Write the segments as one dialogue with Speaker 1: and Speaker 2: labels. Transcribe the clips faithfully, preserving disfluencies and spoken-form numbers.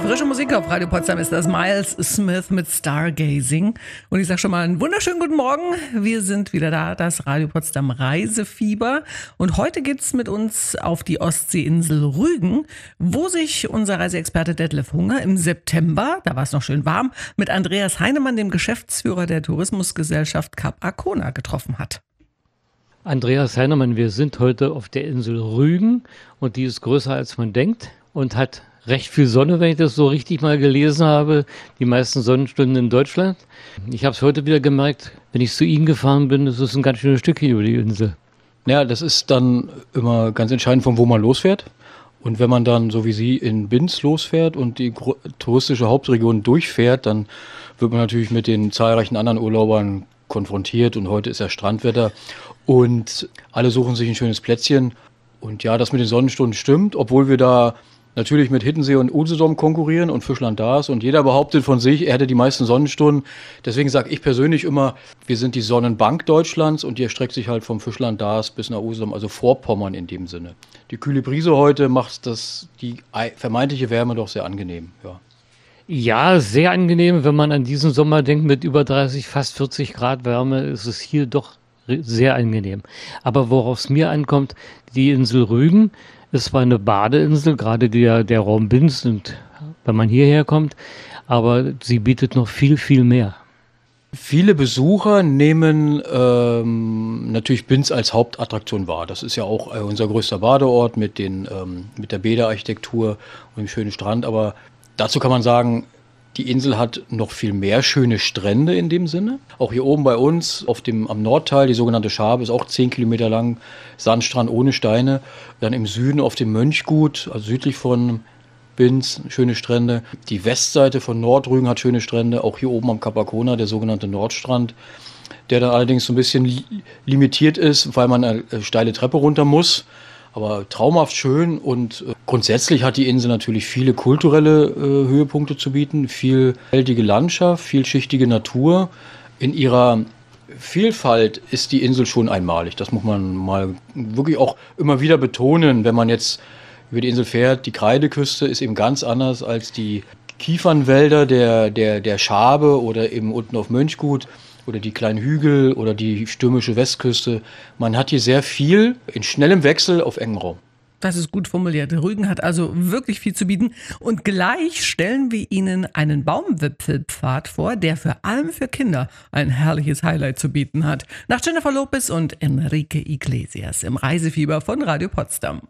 Speaker 1: Frische Musik auf Radio Potsdam ist das Miles Smith mit Stargazing. Und ich sage schon mal einen wunderschönen guten Morgen. Wir sind wieder da, das Radio Potsdam Reisefieber. Und heute geht's mit uns auf die Ostseeinsel Rügen, wo sich unser Reiseexperte Detlef Hunger im September, da war es noch schön warm, mit Andreas Heinemann, dem Geschäftsführer der Tourismusgesellschaft Cap Arcona, getroffen hat.
Speaker 2: Andreas Heinemann, wir sind heute auf der Insel Rügen und die ist größer als man denkt und hat recht viel Sonne, wenn ich das so richtig mal gelesen habe. Die meisten Sonnenstunden in Deutschland. Ich habe es heute wieder gemerkt, wenn ich zu Ihnen gefahren bin, das ist ein ganz schönes Stück hier über die Insel.
Speaker 3: Ja, das ist dann immer ganz entscheidend, von wo man losfährt. Und wenn man dann, so wie Sie, in Binz losfährt und die gro- touristische Hauptregion durchfährt, dann wird man natürlich mit den zahlreichen anderen Urlaubern konfrontiert. Und heute ist ja Strandwetter. Und alle suchen sich ein schönes Plätzchen. Und ja, das mit den Sonnenstunden stimmt, obwohl wir da natürlich mit Hiddensee und Usedom konkurrieren und Fischland da ist. Und jeder behauptet von sich, er hätte die meisten Sonnenstunden. Deswegen sage ich persönlich immer, wir sind die Sonnenbank Deutschlands und die erstreckt sich halt vom Fischland da bis nach Usedom, also Vorpommern in dem Sinne. Die kühle Brise heute macht das, die vermeintliche Wärme doch sehr angenehm. Ja.
Speaker 2: Ja, sehr angenehm, wenn man an diesen Sommer denkt mit über dreißig, fast vierzig Grad Wärme, ist es hier doch sehr angenehm. Aber worauf es mir ankommt, die Insel Rügen ist zwar eine Badeinsel, gerade der, der Raum Binz, und wenn man hierher kommt, aber sie bietet noch viel, viel mehr.
Speaker 3: Viele Besucher nehmen ähm, natürlich Binz als Hauptattraktion wahr. Das ist ja auch äh, unser größter Badeort mit, den, ähm, mit der Bäderarchitektur und dem schönen Strand. Aber dazu kann man sagen, die Insel hat noch viel mehr schöne Strände in dem Sinne. Auch hier oben bei uns auf dem, am Nordteil, die sogenannte Schabe, ist auch zehn Kilometer lang, Sandstrand ohne Steine. Dann im Süden auf dem Mönchgut, also südlich von Binz, schöne Strände. Die Westseite von Nordrügen hat schöne Strände, auch hier oben am Cap Arcona, der sogenannte Nordstrand, der dann allerdings so ein bisschen li- limitiert ist, weil man eine steile Treppe runter muss. Aber traumhaft schön und äh, grundsätzlich hat die Insel natürlich viele kulturelle äh, Höhepunkte zu bieten, vielfältige Landschaft, vielschichtige Natur. In ihrer Vielfalt ist die Insel schon einmalig. Das muss man mal wirklich auch immer wieder betonen, wenn man jetzt über die Insel fährt. Die Kreideküste ist eben ganz anders als die Kiefernwälder der, der, der Schabe oder eben unten auf Mönchgut. Oder die kleinen Hügel oder die stürmische Westküste. Man hat hier sehr viel in schnellem Wechsel auf engem Raum.
Speaker 1: Das ist gut formuliert. Rügen hat also wirklich viel zu bieten. Und gleich stellen wir Ihnen einen Baumwipfelpfad vor, der vor allem für Kinder ein herrliches Highlight zu bieten hat. Nach Jennifer Lopez und Enrique Iglesias im Reisefieber von Radio Potsdam.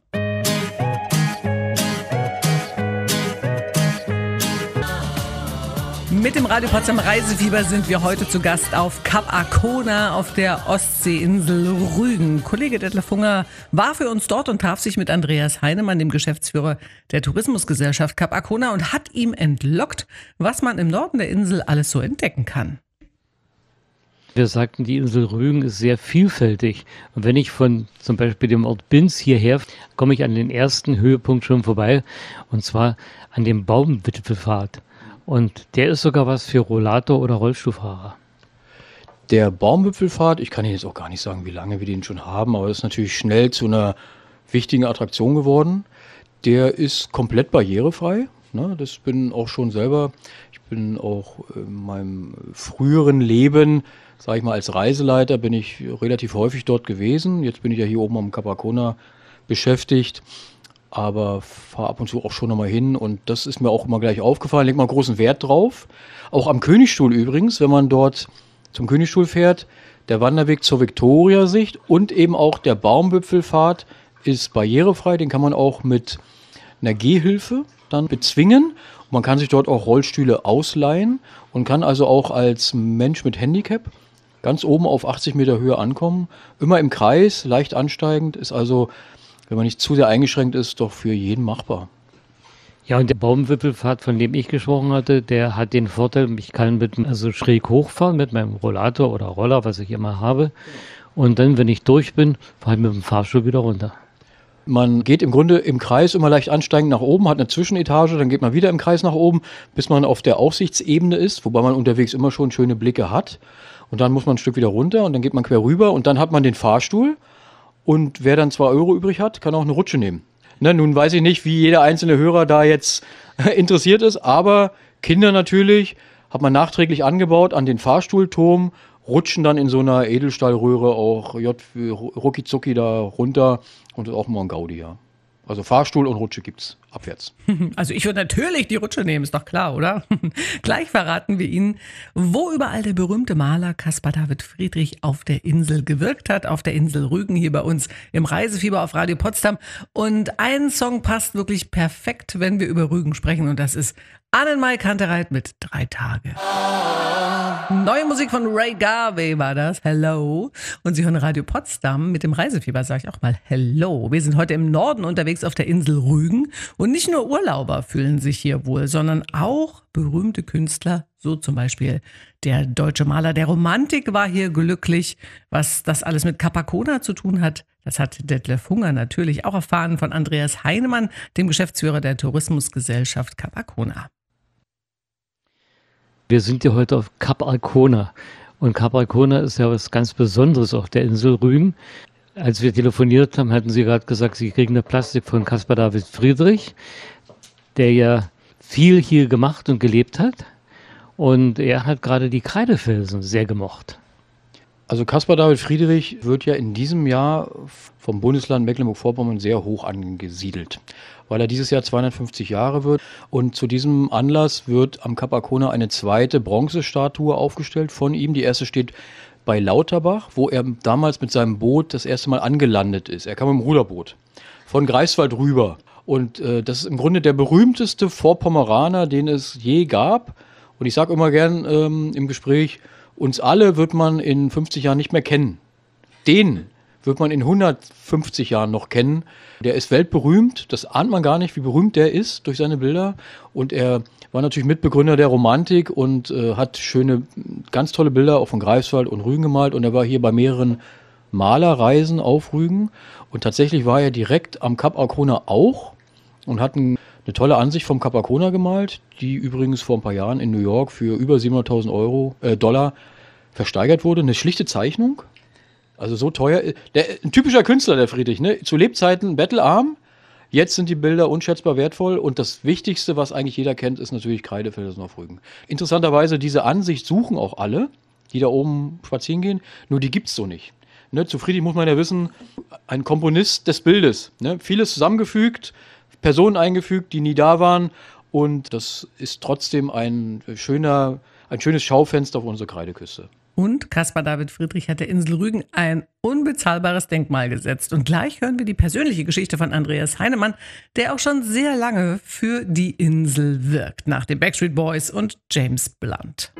Speaker 1: Mit dem Radio Potsdam Reisefieber sind wir heute zu Gast auf Cap Arcona auf der Ostseeinsel Rügen. Kollege Detlef Hunger war für uns dort und traf sich mit Andreas Heinemann, dem Geschäftsführer der Tourismusgesellschaft Cap Arcona, und hat ihm entlockt, was man im Norden der Insel alles so entdecken kann.
Speaker 2: Wir sagten, die Insel Rügen ist sehr vielfältig. Und wenn ich von zum Beispiel dem Ort Binz hierher, komme ich an den ersten Höhepunkt schon vorbei, und zwar an dem Baumwipfelpfad. Und der ist sogar was für Rollator- oder Rollstuhlfahrer.
Speaker 3: Der Baumwipfelpfad, ich kann Ihnen jetzt auch gar nicht sagen, wie lange wir den schon haben, aber ist natürlich schnell zu einer wichtigen Attraktion geworden. Der ist komplett barrierefrei. Ne? Das bin auch schon selber. Ich bin auch in meinem früheren Leben, sage ich mal, als Reiseleiter bin ich relativ häufig dort gewesen. Jetzt bin ich ja hier oben am Cap Arcona beschäftigt. Aber fahre ab und zu auch schon nochmal hin und das ist mir auch immer gleich aufgefallen, legt mal großen Wert drauf. Auch am Königstuhl übrigens, wenn man dort zum Königstuhl fährt, der Wanderweg zur Viktoriasicht und eben auch der Baumwipfelpfad ist barrierefrei, den kann man auch mit einer Gehhilfe dann bezwingen. Und man kann sich dort auch Rollstühle ausleihen und kann also auch als Mensch mit Handicap ganz oben auf achtzig Meter Höhe ankommen. Immer im Kreis, leicht ansteigend, ist also, wenn man nicht zu sehr eingeschränkt ist, doch für jeden machbar.
Speaker 2: Ja, und der Baumwipfelpfad, von dem ich gesprochen hatte, der hat den Vorteil, ich kann mit, also schräg hochfahren mit meinem Rollator oder Roller, was ich immer habe. Und dann, wenn ich durch bin, fahre ich mit dem Fahrstuhl wieder runter.
Speaker 3: Man geht im Grunde im Kreis immer leicht ansteigend nach oben, hat eine Zwischenetage, dann geht man wieder im Kreis nach oben, bis man auf der Aussichtsebene ist, wobei man unterwegs immer schon schöne Blicke hat. Und dann muss man ein Stück wieder runter und dann geht man quer rüber und dann hat man den Fahrstuhl. Und wer dann zwei Euro übrig hat, kann auch eine Rutsche nehmen. Ne, nun weiß ich nicht, wie jeder einzelne Hörer da jetzt interessiert ist, aber Kinder natürlich, hat man nachträglich angebaut an den Fahrstuhlturm, rutschen dann in so einer Edelstahlröhre auch J rucki zucki da runter und das ist auch mal ein Gaudi, ja. Also Fahrstuhl und Rutsche gibt's abwärts.
Speaker 1: Also ich würde natürlich die Rutsche nehmen, ist doch klar, oder? Gleich verraten wir Ihnen, wo überall der berühmte Maler Caspar David Friedrich auf der Insel gewirkt hat, auf der Insel Rügen hier bei uns im Reisefieber auf Radio Potsdam. Und ein Song passt wirklich perfekt, wenn wir über Rügen sprechen, und das ist Annenmai Kantereit mit Drei Tage. Neue Musik von Ray Garvey war das, Hello. Und Sie hören Radio Potsdam mit dem Reisefieber, sage ich auch mal Hello. Wir sind heute im Norden unterwegs auf der Insel Rügen und nicht nur Urlauber fühlen sich hier wohl, sondern auch berühmte Künstler, so zum Beispiel der deutsche Maler der Romantik war hier glücklich. Was das alles mit Capacona zu tun hat, das hat Detlef Hunger natürlich auch erfahren von Andreas Heinemann, dem Geschäftsführer der Tourismusgesellschaft Capacona.
Speaker 2: Wir sind ja heute auf Cap Arcona und Cap Arcona ist ja was ganz Besonderes auf der Insel Rügen. Als wir telefoniert haben, hatten Sie gerade gesagt, Sie kriegen eine Plastik von Caspar David Friedrich, der ja viel hier gemacht und gelebt hat, und er hat gerade die Kreidefelsen sehr gemocht.
Speaker 3: Also Caspar David Friedrich wird ja in diesem Jahr vom Bundesland Mecklenburg-Vorpommern sehr hoch angesiedelt, weil er dieses Jahr zweihundertfünfzig Jahre wird. Und zu diesem Anlass wird am Cap Arcona eine zweite Bronzestatue aufgestellt von ihm. Die erste steht bei Lauterbach, wo er damals mit seinem Boot das erste Mal angelandet ist. Er kam im Ruderboot von Greifswald rüber. Und äh, das ist im Grunde der berühmteste Vorpommeraner, den es je gab. Und ich sage immer gern ähm, im Gespräch, uns alle wird man in fünfzig Jahren nicht mehr kennen. Den wird man in hundertfünfzig Jahren noch kennen. Der ist weltberühmt, das ahnt man gar nicht, wie berühmt der ist durch seine Bilder. Und er war natürlich Mitbegründer der Romantik und äh, hat schöne, ganz tolle Bilder auch von Greifswald und Rügen gemalt. Und er war hier bei mehreren Malerreisen auf Rügen. Und tatsächlich war er direkt am Cap Arcona auch und hat ein, eine tolle Ansicht vom Cap Arcona gemalt, die übrigens vor ein paar Jahren in New York für über siebenhunderttausend Euro, äh, Dollar versteigert wurde. Eine schlichte Zeichnung. Also so teuer. Der, ein typischer Künstler, der Friedrich, ne? Zu Lebzeiten bettelarm. Jetzt sind die Bilder unschätzbar wertvoll. Und das Wichtigste, was eigentlich jeder kennt, ist natürlich Kreidefelsen auf Rügen. Interessanterweise, diese Ansicht suchen auch alle, die da oben spazieren gehen. Nur die gibt's so nicht. Ne? Zu Friedrich muss man ja wissen, ein Komponist des Bildes. Ne? Vieles zusammengefügt, Personen eingefügt, die nie da waren. Und das ist trotzdem ein schöner, ein schönes Schaufenster auf unsere Kreideküste.
Speaker 1: Und Caspar David Friedrich hat der Insel Rügen ein unbezahlbares Denkmal gesetzt. Und gleich hören wir die persönliche Geschichte von Andreas Heinemann, der auch schon sehr lange für die Insel wirkt, nach den Backstreet Boys und James Blunt.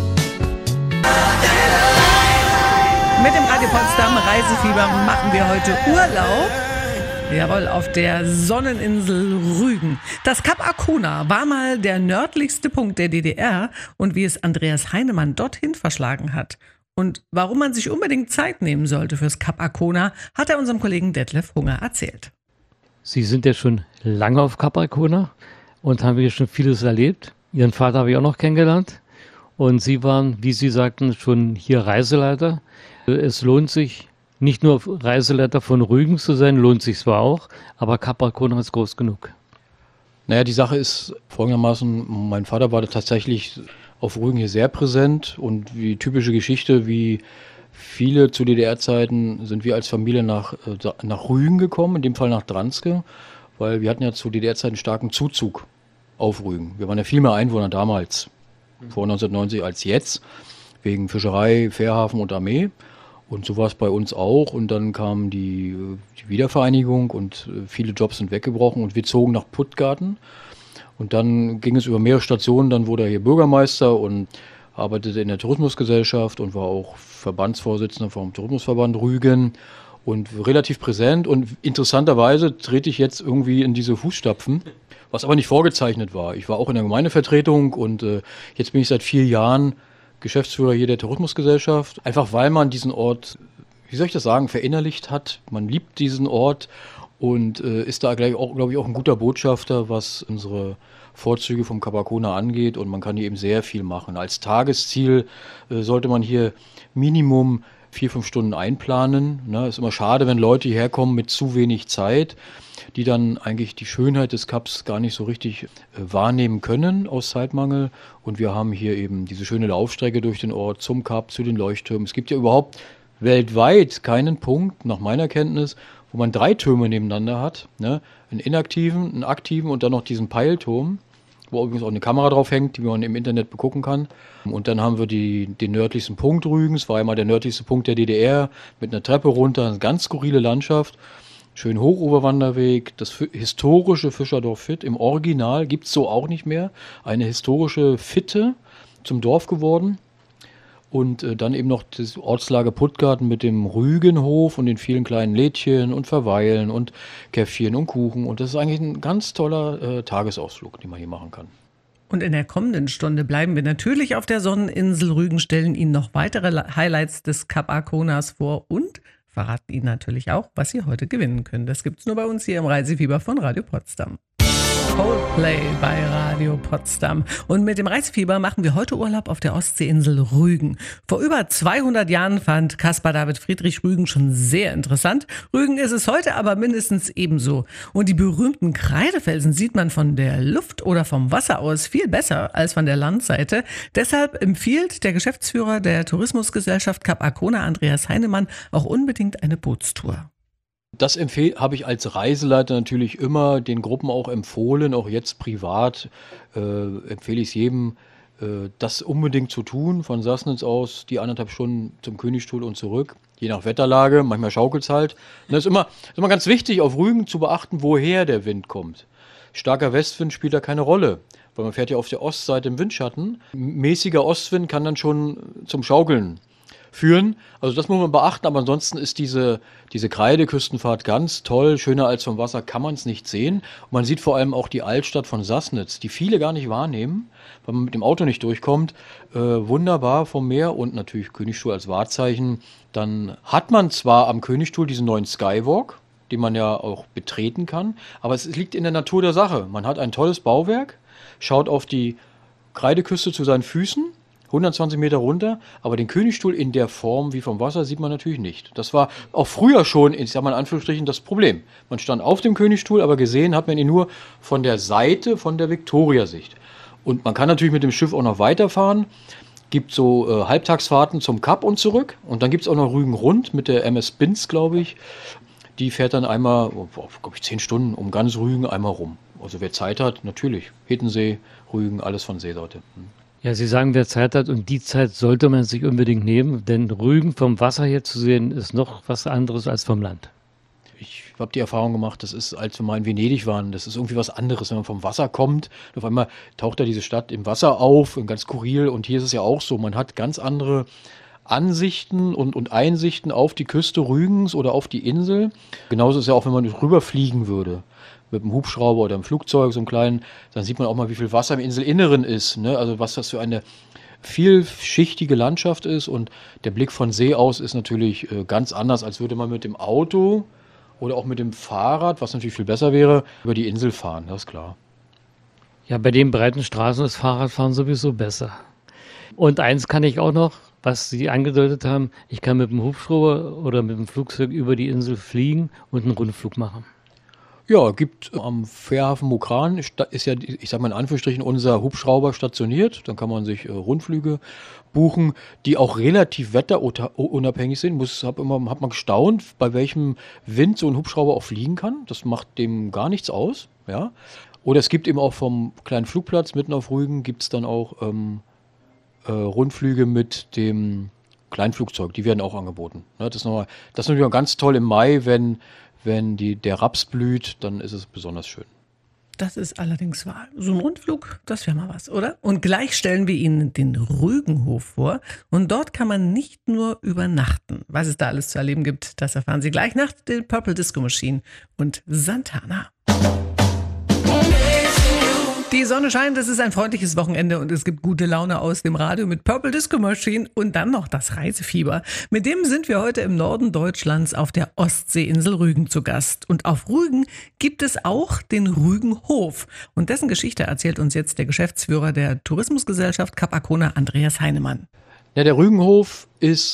Speaker 1: Mit dem Radio Potsdam Reisefieber machen wir heute Urlaub. Jawohl, auf der Sonneninsel Rügen. Das Cap Arcona war mal der nördlichste Punkt der D D R und wie es Andreas Heinemann dorthin verschlagen hat und warum man sich unbedingt Zeit nehmen sollte fürs Cap Arcona, hat er unserem Kollegen Detlef Hunger erzählt.
Speaker 2: Sie sind ja schon lange auf Cap Arcona und haben hier schon vieles erlebt. Ihren Vater habe ich auch noch kennengelernt und Sie waren, wie Sie sagten, schon hier Reiseleiter. Es lohnt sich, nicht nur Reiseleiter von Rügen zu sein, lohnt sich zwar auch, aber Cap Arcona ist groß genug.
Speaker 3: Naja, die Sache ist folgendermaßen, mein Vater war tatsächlich auf Rügen hier sehr präsent und die typische Geschichte, wie viele zu D D R-Zeiten sind wir als Familie nach, nach Rügen gekommen, in dem Fall nach Dranske, weil wir hatten ja zu D D R-Zeiten starken Zuzug auf Rügen. Wir waren ja viel mehr Einwohner damals, vor neunzehnhundertneunzig als jetzt, wegen Fischerei, Fährhafen und Armee. Und so war es bei uns auch. Und dann kam die, die Wiedervereinigung und viele Jobs sind weggebrochen und wir zogen nach Puttgarten. Und dann ging es über mehrere Stationen. Dann wurde er hier Bürgermeister und arbeitete in der Tourismusgesellschaft und war auch Verbandsvorsitzender vom Tourismusverband Rügen und relativ präsent. Und interessanterweise trete ich jetzt irgendwie in diese Fußstapfen, was aber nicht vorgezeichnet war. Ich war auch in der Gemeindevertretung und äh, jetzt bin ich seit vier Jahren Geschäftsführer hier der Tourismusgesellschaft, einfach weil man diesen Ort, wie soll ich das sagen, verinnerlicht hat. Man liebt diesen Ort und äh, ist da gleich auch, glaube ich, auch ein guter Botschafter, was unsere Vorzüge vom Cap Arcona angeht und man kann hier eben sehr viel machen. Als Tagesziel äh, sollte man hier Minimum vier, fünf Stunden einplanen. Ne? Ist immer schade, wenn Leute hierher kommen mit zu wenig Zeit, die dann eigentlich die Schönheit des Kaps gar nicht so richtig äh, wahrnehmen können aus Zeitmangel. Und wir haben hier eben diese schöne Laufstrecke durch den Ort zum Kap, zu den Leuchttürmen. Es gibt ja überhaupt weltweit keinen Punkt, nach meiner Kenntnis, wo man drei Türme nebeneinander hat. Ne? Einen inaktiven, einen aktiven und dann noch diesen Peilturm, wo übrigens auch eine Kamera drauf hängt, die man im Internet begucken kann. Und dann haben wir die, den nördlichsten Punkt Rügens, war einmal der nördlichste Punkt der D D R, mit einer Treppe runter, eine ganz skurrile Landschaft. Schön Hochoberwanderweg, das historische Fischerdorf Fitt im Original, gibt es so auch nicht mehr. Eine historische Fitte zum Dorf geworden. Und äh, dann eben noch das Ortslager Puttgarten mit dem Rügenhof und den vielen kleinen Lädchen und Verweilen und Käffchen und Kuchen. Und das ist eigentlich ein ganz toller äh, Tagesausflug, den man hier machen kann.
Speaker 1: Und in der kommenden Stunde bleiben wir natürlich auf der Sonneninsel Rügen, stellen Ihnen noch weitere Highlights des Kap Arkonas vor und verraten Ihnen natürlich auch, was Sie heute gewinnen können. Das gibt's nur bei uns hier im Reisefieber von Radio Potsdam. Coldplay bei Radio Potsdam. Und mit dem Reisefieber machen wir heute Urlaub auf der Ostseeinsel Rügen. Vor über zweihundert Jahren fand Caspar David Friedrich Rügen schon sehr interessant. Rügen ist es heute aber mindestens ebenso. Und die berühmten Kreidefelsen sieht man von der Luft oder vom Wasser aus viel besser als von der Landseite. Deshalb empfiehlt der Geschäftsführer der Tourismusgesellschaft Kap Arkona, Andreas Heinemann, auch unbedingt eine Bootstour.
Speaker 3: Das empfehle habe ich als Reiseleiter natürlich immer den Gruppen auch empfohlen, auch jetzt privat äh, empfehle ich es jedem, äh, das unbedingt zu tun, von Sassnitz aus die anderthalb Stunden zum Königstuhl und zurück, je nach Wetterlage, manchmal schaukelt es halt. Und das ist immer, ist immer ganz wichtig, auf Rügen zu beachten, woher der Wind kommt. Starker Westwind spielt da keine Rolle, weil man fährt ja auf der Ostseite im Windschatten. Mäßiger Ostwind kann dann schon zum Schaukeln führen. Also das muss man beachten, aber ansonsten ist diese, diese Kreideküstenfahrt ganz toll. Schöner als vom Wasser kann man es nicht sehen. Und man sieht vor allem auch die Altstadt von Sassnitz, die viele gar nicht wahrnehmen, weil man mit dem Auto nicht durchkommt. Äh, wunderbar vom Meer und natürlich Königstuhl als Wahrzeichen. Dann hat man zwar am Königstuhl diesen neuen Skywalk, den man ja auch betreten kann, aber es liegt in der Natur der Sache. Man hat ein tolles Bauwerk, schaut auf die Kreideküste zu seinen Füßen, hundertzwanzig Meter runter, aber den Königstuhl in der Form wie vom Wasser sieht man natürlich nicht. Das war auch früher schon, ich sag mal in Anführungsstrichen, das Problem. Man stand auf dem Königstuhl, aber gesehen hat man ihn nur von der Seite, von der Victoria-Sicht. Und man kann natürlich mit dem Schiff auch noch weiterfahren. Gibt so äh, Halbtagsfahrten zum Kap und zurück. Und dann gibt es auch noch Rügen rund mit der M S Binz, glaube ich. Die fährt dann einmal, oh, glaube ich, zehn Stunden um ganz Rügen einmal rum. Also wer Zeit hat, natürlich. Hittensee, Rügen, alles von Seesorte. Hm.
Speaker 2: Ja, Sie sagen, wer Zeit hat, und die Zeit sollte man sich unbedingt nehmen, denn Rügen vom Wasser her zu sehen, ist noch was anderes als vom Land.
Speaker 3: Ich habe die Erfahrung gemacht, das ist, als wir mal in Venedig waren, das ist irgendwie was anderes, wenn man vom Wasser kommt. Auf einmal taucht da diese Stadt im Wasser auf, ganz skurril. Und hier ist es ja auch so, man hat ganz andere Ansichten und, und Einsichten auf die Küste Rügens oder auf die Insel. Genauso ist es ja auch, wenn man rüberfliegen würde mit einem Hubschrauber oder einem Flugzeug, so einem kleinen, dann sieht man auch mal, wie viel Wasser im Inselinneren ist. Ne? Also was das für eine vielschichtige Landschaft ist. Und der Blick von See aus ist natürlich äh, ganz anders, als würde man mit dem Auto oder auch mit dem Fahrrad, was natürlich viel besser wäre, über die Insel fahren, das ist klar.
Speaker 2: Ja, bei den breiten Straßen ist Fahrradfahren sowieso besser. Und eins kann ich auch noch, was Sie angedeutet haben, ich kann mit dem Hubschrauber oder mit dem Flugzeug über die Insel fliegen und einen Rundflug machen.
Speaker 3: Ja, gibt am Fährhafen Mukran, ist ja, ich sag mal in Anführungsstrichen, unser Hubschrauber stationiert. Dann kann man sich äh, Rundflüge buchen, die auch relativ wetterunabhängig sind. Muss, hab immer, hat man gestaunt, bei welchem Wind so ein Hubschrauber auch fliegen kann. Das macht dem gar nichts aus. Ja. Oder es gibt eben auch vom kleinen Flugplatz mitten auf Rügen, gibt es dann auch ähm, äh, Rundflüge mit dem Kleinflugzeug. Die werden auch angeboten. Ne, das ist nochmal, das ist natürlich auch ganz toll im Mai, wenn Wenn die, der Raps blüht, dann ist es besonders schön.
Speaker 1: Das ist allerdings wahr. So ein Rundflug, das wäre mal was, oder? Und gleich stellen wir Ihnen den Rügenhof vor. Und dort kann man nicht nur übernachten. Was es da alles zu erleben gibt, das erfahren Sie gleich nach den Purple Disco Machine und Santana. Die Sonne scheint, es ist ein freundliches Wochenende und es gibt gute Laune aus dem Radio mit Purple Disco Machine und dann noch das Reisefieber. Mit dem sind wir heute im Norden Deutschlands auf der Ostseeinsel Rügen zu Gast. Und auf Rügen gibt es auch den Rügenhof. Und dessen Geschichte erzählt uns jetzt der Geschäftsführer der Tourismusgesellschaft Kap Arkona, Andreas Heinemann.
Speaker 3: Ja, der Rügenhof ist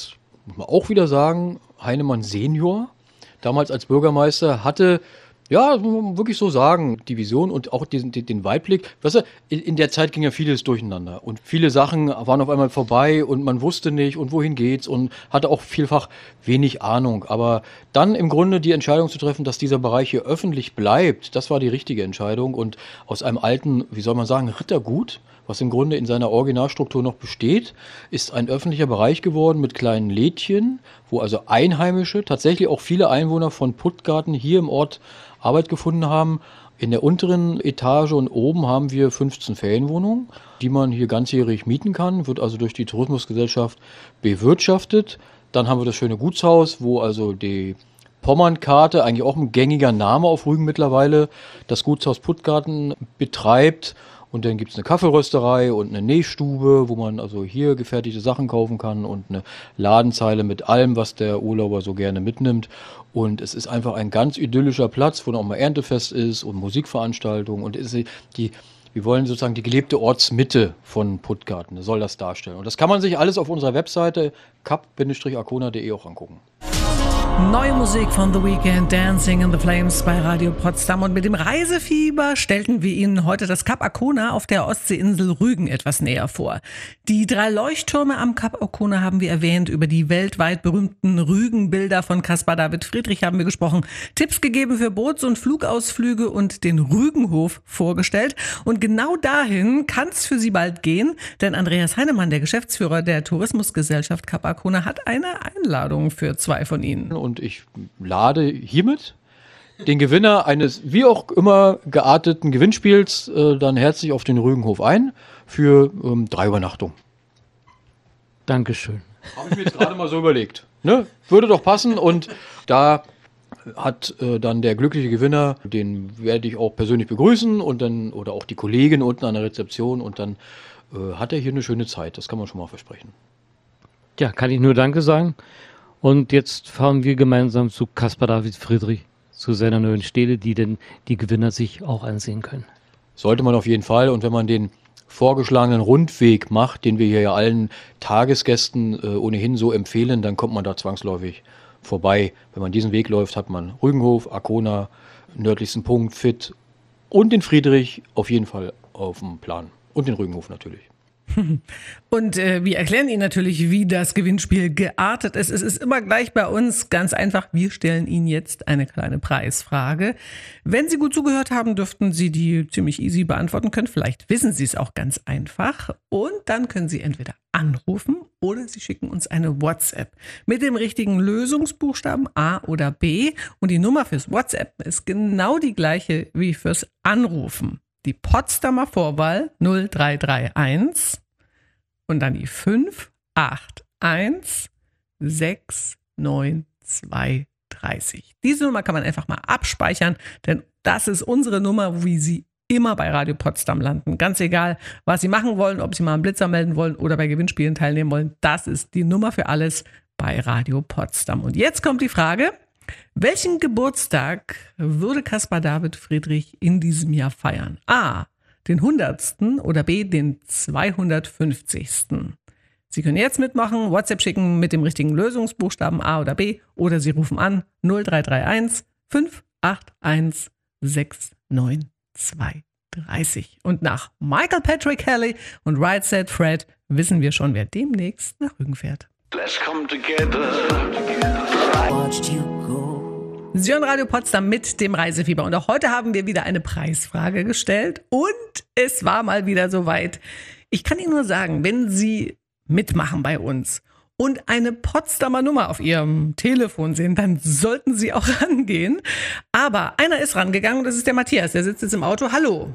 Speaker 3: muss man auch wieder sagen, Heinemann Senior, damals als Bürgermeister, hatte, ja, muss man wirklich so sagen, die Vision und auch diesen, den, den Weitblick. Weißt du, in, in der Zeit ging ja vieles durcheinander und viele Sachen waren auf einmal vorbei und man wusste nicht und wohin geht's und hatte auch vielfach wenig Ahnung. Aber dann im Grunde die Entscheidung zu treffen, dass dieser Bereich hier öffentlich bleibt, das war die richtige Entscheidung und aus einem alten, wie soll man sagen, Rittergut, was im Grunde in seiner Originalstruktur noch besteht, ist ein öffentlicher Bereich geworden mit kleinen Lädchen, wo also Einheimische, tatsächlich auch viele Einwohner von Puttgarten hier im Ort Arbeit gefunden haben. In der unteren Etage und oben haben wir fünfzehn Ferienwohnungen, die man hier ganzjährig mieten kann, wird also durch die Tourismusgesellschaft bewirtschaftet. Dann haben wir das schöne Gutshaus, wo also die Pommernkarte, eigentlich auch ein gängiger Name auf Rügen mittlerweile, das Gutshaus Puttgarten betreibt. Und dann gibt es eine Kaffeerösterei und eine Nähstube, wo man also hier gefertigte Sachen kaufen kann und eine Ladenzeile mit allem, was der Urlauber so gerne mitnimmt. Und es ist einfach ein ganz idyllischer Platz, wo noch mal Erntefest ist und Musikveranstaltungen. Und es ist die, wir wollen sozusagen die gelebte Ortsmitte von Puttgarten, soll das darstellen. Und das kann man sich alles auf unserer Webseite cap arcona punkt de auch angucken.
Speaker 1: Neue Musik von The Weeknd, Dancing in the Flames bei Radio Potsdam. Und mit dem Reisefieber stellten wir Ihnen heute das Kap Arkona auf der Ostseeinsel Rügen etwas näher vor. Die drei Leuchttürme am Kap Arkona haben wir erwähnt, über die weltweit berühmten Rügenbilder von Caspar David Friedrich haben wir gesprochen, Tipps gegeben für Boots- und Flugausflüge und den Rügenhof vorgestellt. Und genau dahin kann es für Sie bald gehen, denn Andreas Heinemann, der Geschäftsführer der Tourismusgesellschaft Kap Arkona, hat eine Einladung für zwei von Ihnen.
Speaker 3: Und ich lade hiermit den Gewinner eines wie auch immer gearteten Gewinnspiels äh, dann herzlich auf den Rügenhof ein für ähm, drei Übernachtungen.
Speaker 2: Dankeschön.
Speaker 3: Habe ich mir jetzt gerade mal so überlegt. Ne? Würde doch passen und da hat äh, dann der glückliche Gewinner, den werde ich auch persönlich begrüßen und dann oder auch die Kollegin unten an der Rezeption und dann äh, hat er hier eine schöne Zeit. Das kann man schon mal versprechen.
Speaker 2: Ja, kann ich nur Danke sagen. Und jetzt fahren wir gemeinsam zu Caspar David Friedrich, zu seiner neuen Stele, die denn die Gewinner sich auch ansehen können.
Speaker 3: Sollte man auf jeden Fall. Und wenn man den vorgeschlagenen Rundweg macht, den wir hier ja allen Tagesgästen äh, ohnehin so empfehlen, dann kommt man da zwangsläufig vorbei. Wenn man diesen Weg läuft, hat man Rügenhof, Arkona, nördlichsten Punkt, Fit und den Friedrich auf jeden Fall auf dem Plan. Und den Rügenhof natürlich.
Speaker 1: Und äh, wir erklären Ihnen natürlich, wie das Gewinnspiel geartet ist. Es ist immer gleich bei uns ganz einfach. Wir stellen Ihnen jetzt eine kleine Preisfrage. Wenn Sie gut zugehört haben, dürften Sie die ziemlich easy beantworten können. Vielleicht wissen Sie es auch ganz einfach. Und dann können Sie entweder anrufen oder Sie schicken uns eine WhatsApp mit dem richtigen Lösungsbuchstaben A oder B. Und die Nummer fürs WhatsApp ist genau die gleiche wie fürs Anrufen. Die Potsdamer Vorwahl null drei drei eins und dann die fünf acht eins sechs neun zwei drei null. Diese Nummer kann man einfach mal abspeichern, denn das ist unsere Nummer, wie Sie immer bei Radio Potsdam landen. Ganz egal, was Sie machen wollen, ob Sie mal einen Blitzer melden wollen oder bei Gewinnspielen teilnehmen wollen. Das ist die Nummer für alles bei Radio Potsdam. Und jetzt kommt die Frage: Welchen Geburtstag würde Caspar David Friedrich in diesem Jahr feiern? A, den hundertsten oder B, den zweihundertfünfzigsten Sie können jetzt mitmachen, WhatsApp schicken mit dem richtigen Lösungsbuchstaben A oder B oder Sie rufen an null drei drei eins fünf acht eins sechs neun zwei drei null. Und nach Michael Patrick Kelly und Right Said Fred wissen wir schon, wer demnächst nach Rügen fährt.
Speaker 4: Let's come together. Watched you go.
Speaker 1: Sie hören Radio Potsdam mit dem Reisefieber. Und auch heute haben wir wieder eine Preisfrage gestellt. Und es war mal wieder soweit. Ich kann Ihnen nur sagen, wenn Sie mitmachen bei uns und eine Potsdamer Nummer auf Ihrem Telefon sehen, dann sollten Sie auch rangehen. Aber einer ist rangegangen und das ist der Matthias. Der sitzt jetzt im Auto. Hallo.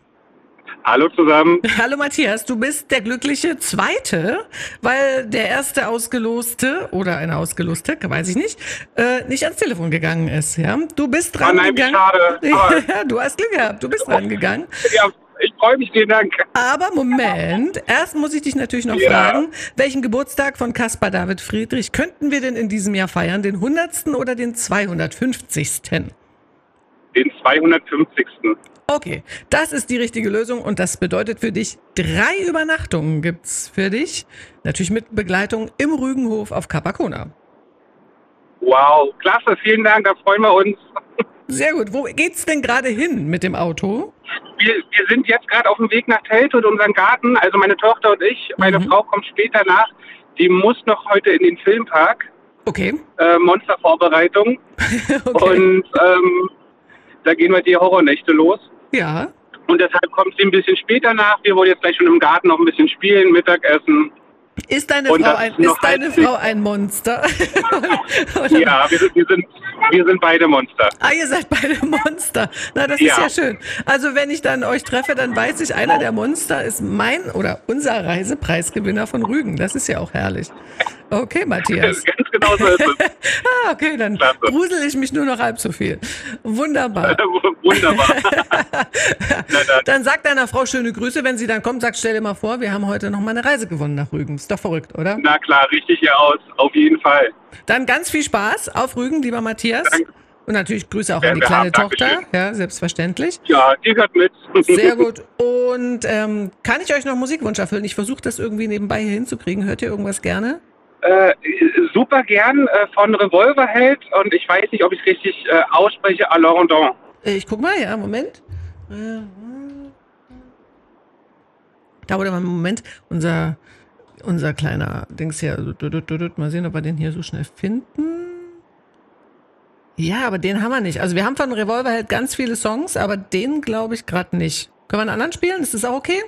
Speaker 5: Hallo zusammen.
Speaker 1: Hallo Matthias, du bist der glückliche Zweite, weil der erste Ausgeloste oder eine Ausgeloste, weiß ich nicht, äh, nicht ans Telefon gegangen ist. Ja, du bist dran
Speaker 5: oh nein,
Speaker 1: gegangen.
Speaker 5: Schade.
Speaker 1: Ja, du hast Glück gehabt, du bist dran gegangen.
Speaker 5: Ja, ich freue mich, vielen Dank.
Speaker 1: Aber Moment, erst muss ich dich natürlich noch
Speaker 5: ja.
Speaker 1: fragen, welchen Geburtstag von Caspar David Friedrich könnten wir denn in diesem Jahr feiern? Den hundertsten oder den zweihundertfünfzigsten?
Speaker 5: Den zweihundertfünfzigsten
Speaker 1: Okay, das ist die richtige Lösung und das bedeutet für dich, drei Übernachtungen gibt's für dich. Natürlich mit Begleitung im Rügenhof auf Capacona.
Speaker 5: Wow, klasse, vielen Dank, da freuen wir uns.
Speaker 1: Sehr gut. Wo geht's denn gerade hin mit dem Auto?
Speaker 5: Wir, wir sind jetzt gerade auf dem Weg nach Teltow in unseren Garten, also meine Tochter und ich. Meine
Speaker 1: Mhm.
Speaker 5: Frau kommt später nach. Die muss noch heute in den Filmpark,
Speaker 1: Okay.
Speaker 5: äh, Monstervorbereitung.
Speaker 1: Okay.
Speaker 5: Und ähm, da gehen wir die Horrornächte los.
Speaker 1: Ja.
Speaker 5: Und deshalb kommt sie ein bisschen später nach. Wir wollen jetzt gleich schon im Garten noch ein bisschen spielen, Mittagessen.
Speaker 1: Ist deine,
Speaker 5: Und
Speaker 1: Frau
Speaker 5: das
Speaker 1: ein,
Speaker 5: ist noch
Speaker 1: ist deine
Speaker 5: halb-
Speaker 1: Frau ein Monster? Oder-
Speaker 5: Ja, wir sind, wir sind, wir sind beide Monster.
Speaker 1: Ah, ihr seid beide Monster. Na, das ist
Speaker 5: Ja.
Speaker 1: ja schön. Also wenn ich dann euch treffe, dann weiß ich, einer der Monster ist mein oder unser Reisepreisgewinner von Rügen. Das ist ja auch herrlich. Okay, Matthias.
Speaker 5: Ganz genau so ist es.
Speaker 1: Ah, okay, dann
Speaker 5: Klasse.
Speaker 1: grusel ich mich nur noch halb so viel. Wunderbar.
Speaker 5: Wunderbar. Na dann.
Speaker 1: Dann sag deiner Frau schöne Grüße, wenn sie dann kommt. Sag, stell dir mal vor, wir haben heute noch mal eine Reise gewonnen nach Rügen. Ist doch verrückt, oder?
Speaker 5: Na klar, richtig hier aus. Auf jeden Fall.
Speaker 1: Dann ganz viel Spaß auf Rügen, lieber Matthias.
Speaker 5: Danke.
Speaker 1: Und natürlich Grüße auch
Speaker 5: Werden
Speaker 1: an die
Speaker 5: wir
Speaker 1: kleine
Speaker 5: haben,
Speaker 1: Tochter.
Speaker 5: Dankeschön.
Speaker 1: Ja, selbstverständlich.
Speaker 5: Ja, die hört mit.
Speaker 1: Sehr gut. Und ähm, kann ich euch noch Musikwunsch erfüllen? Ich versuche das irgendwie nebenbei hier hinzukriegen. Hört ihr irgendwas gerne?
Speaker 5: Äh, super gern äh, von Revolverheld und ich weiß nicht, ob ich es richtig äh, ausspreche, Alors Rondon.
Speaker 1: Äh, Ich guck mal, ja, Moment. Äh, Dauert aber einen Moment. Unser, unser kleiner Dings hier. Mal sehen, ob wir den hier so schnell finden. Ja, aber den haben wir nicht. Also wir haben von Revolverheld ganz viele Songs, aber den glaube ich gerade nicht. Können wir einen anderen spielen? Ist das auch okay?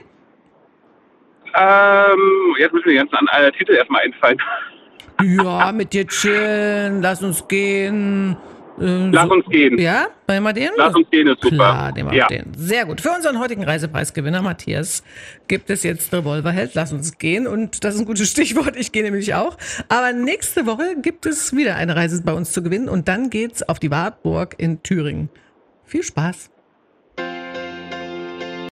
Speaker 5: Ähm, jetzt müssen wir die ganzen an- äh, Titel erstmal einfallen.
Speaker 1: Ja, mit dir chillen, lass uns gehen. Äh,
Speaker 5: Lass
Speaker 1: so-
Speaker 5: uns gehen.
Speaker 1: Ja, nehmen wir den?
Speaker 5: Lass uns gehen, ist super.
Speaker 1: Klar, nehmen wir
Speaker 5: Ja.
Speaker 1: auch den. Sehr gut. Für unseren heutigen Reisepreisgewinner Matthias gibt es jetzt Revolverheld. Lass uns gehen. Und das ist ein gutes Stichwort. Ich gehe nämlich auch. Aber nächste Woche gibt es wieder eine Reise bei uns zu gewinnen. Und dann geht's auf die Wartburg in Thüringen. Viel Spaß.